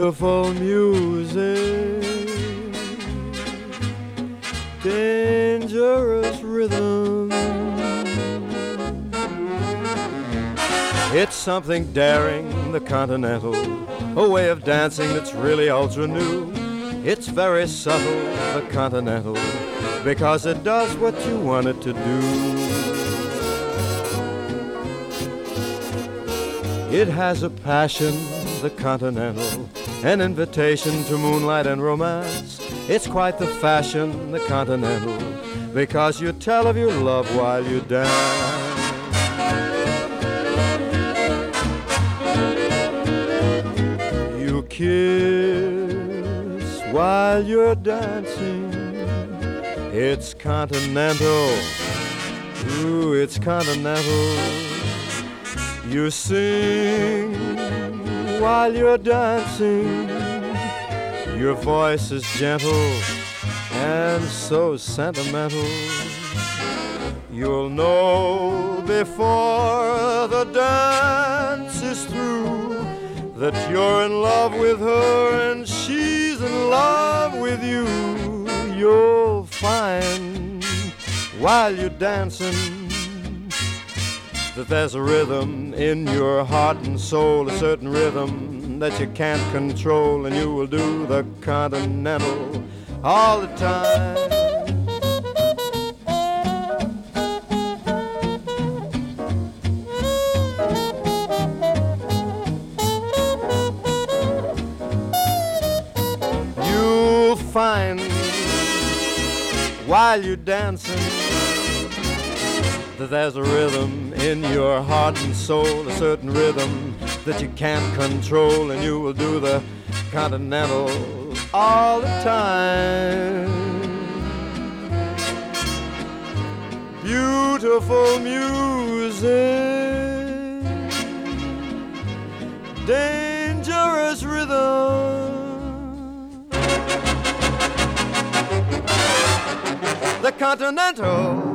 Beautiful music, dangerous rhythm. It's something daring, the continental, a way of dancing that's really ultra new. It's very subtle, the continental, because it does what you want it to do. It has a passion, the continental, an invitation to moonlight and romance. It's quite the fashion, the continental, because you tell of your love while you dance. You kiss while you're dancing. It's continental, ooh, it's continental. You sing while you're dancing. Your voice is gentle and so sentimental. You'll know before the dance is through that you're in love with her and she's in love with you. You'll find while you're dancing that there's a rhythm in your heart and soul, a certain rhythm that you can't control, and you will do the continental all the time. You'll find while you're dancing that there's a rhythm in your heart and soul, a certain rhythm that you can't control, and you will do the continental all the time. Beautiful music, dangerous rhythm, the continental